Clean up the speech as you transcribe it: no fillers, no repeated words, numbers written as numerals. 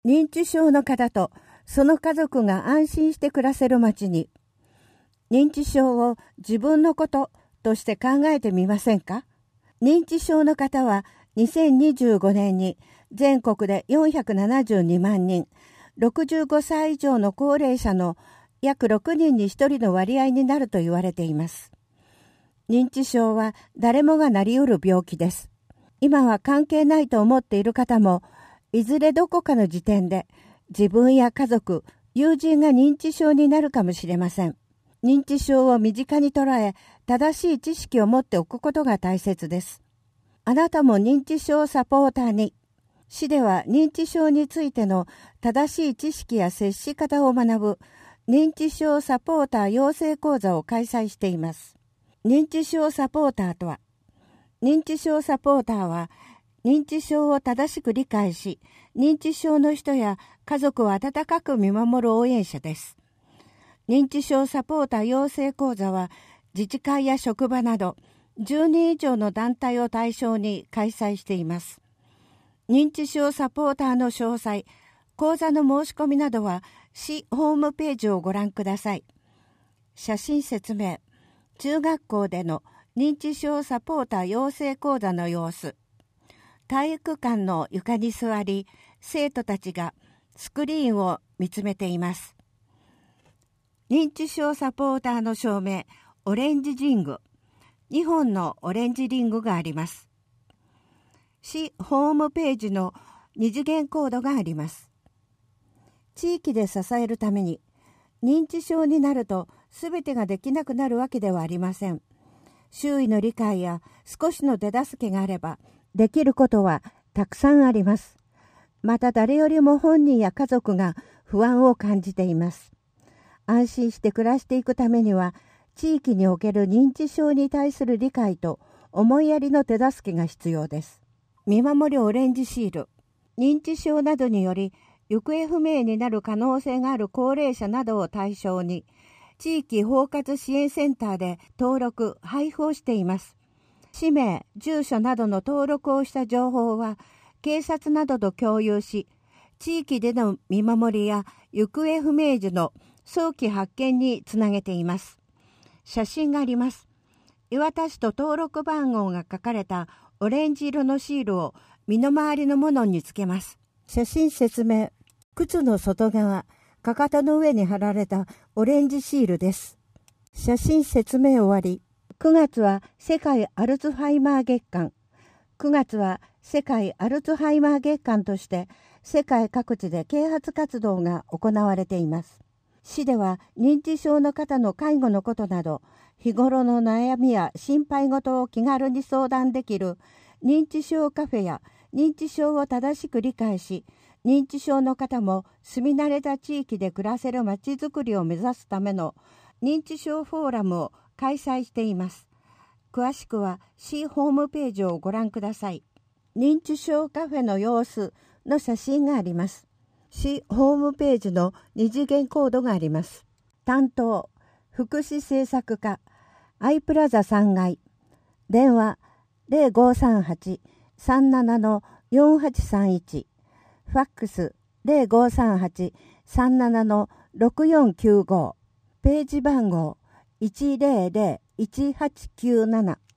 認知症の方とその家族が安心して暮らせる街に、認知症を自分のこととして考えてみませんか？認知症の方は2025年に全国で472万人、65歳以上の高齢者の約6人に1人の割合になると言われています。認知症は誰もがなりうる病気です。今は関係ないと思っている方も、いずれどこかの時点で自分や家族、友人が認知症になるかもしれません。認知症を身近に捉え、正しい知識を持っておくことが大切です。あなたも認知症サポーターに。市では認知症についての正しい知識や接し方を学ぶ認知症サポーター養成講座を開催しています。認知症サポーターとは、認知症サポーターは、認知症を正しく理解し、認知症の人や家族を温かく見守る応援者です。認知症サポーター養成講座は、自治会や職場など、10人以上の団体を対象に開催しています。認知症サポーターの詳細、講座の申し込みなどは、市ホームページをご覧ください。写真説明、中学校での認知症サポーター養成講座の様子。体育館の床に座り、生徒たちがスクリーンを見つめています。認知症サポーターの証明、オレンジリング。2本のオレンジリングがあります。市ホームページの二次元コードがあります。地域で支えるために、認知症になると全てができなくなるわけではありません。周囲の理解や少しの手助けがあれば、できることはたくさんあります。また誰よりも本人や家族が不安を感じています。安心して暮らしていくためには、地域における認知症に対する理解と思いやりの手助けが必要です。見守りオレンジシール。認知症などにより行方不明になる可能性がある高齢者などを対象に、地域包括支援センターで登録・配布をしています。氏名、住所などの登録をした情報は警察などと共有し、地域での見守りや行方不明時の早期発見につなげています。写真があります。岩田市と登録番号が書かれたオレンジ色のシールを身の回りのものにつけます。写真説明。靴の外側、かかとの上に貼られたオレンジシールです。写真説明終わり。9月は世界アルツハイマー月間。9月は世界アルツハイマー月間として世界各地で啓発活動が行われています。市では認知症の方の介護のことなど、日頃の悩みや心配事を気軽に相談できる認知症カフェや認知症を正しく理解し、認知症の方も住み慣れた地域で暮らせるまちづくりを目指すための認知症フォーラムを開催しています。詳しくは市ホームページをご覧ください。認知症カフェの様子の写真があります。市ホームページの二次元コードがあります。担当、福祉政策課、アイプラザ3階、電話0538-37-4831、ファックス0538-37-6495、ページ番号100-1897